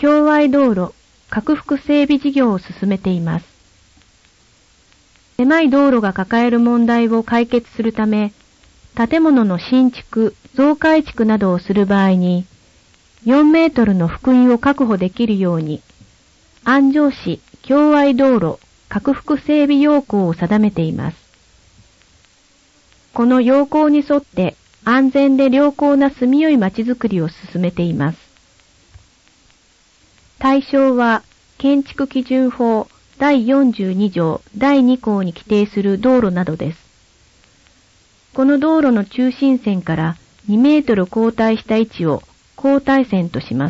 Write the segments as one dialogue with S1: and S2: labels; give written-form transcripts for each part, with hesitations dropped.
S1: 共愛道路、拡幅整備事業を進めています。狭い道路が抱える問題を解決するため、建物の新築、増改築などをする場合に、4メートルの幅員を確保できるように、安城市共愛道路、拡幅整備要項を定めています。この要項に沿って安全で良好な住みよいまちづくりを進めています。対象は建築基準法第42条第2項に規定する道路などです。この道路の中心線から2メートル後退した位置を後退線とします。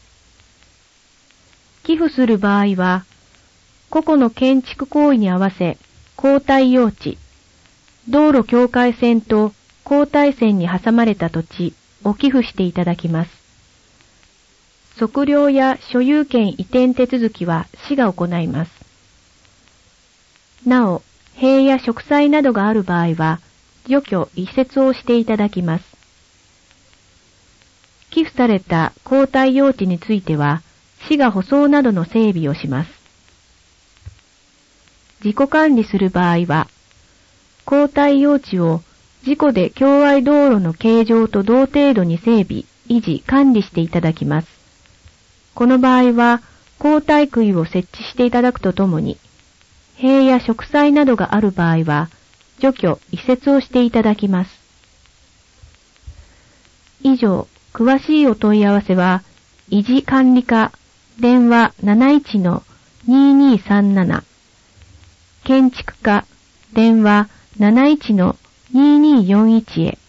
S1: 寄付する場合は、個々の建築行為に合わせ後退用地、道路境界線と後退線に挟まれた土地を寄付していただきます。測量や所有権移転手続きは市が行います。なお、塀や植栽などがある場合は、除去・移設をしていただきます。寄付された後退用地については、市が舗装などの整備をします。自己管理する場合は、後退用地を自己で共愛道路の形状と同程度に整備、維持、管理していただきます。この場合は、後退杭を設置していただくとともに、塀や植栽などがある場合は、除去・移設をしていただきます。以上、詳しいお問い合わせは、維持管理課、電話 71-2237、建築課、電話 71-2241 へ。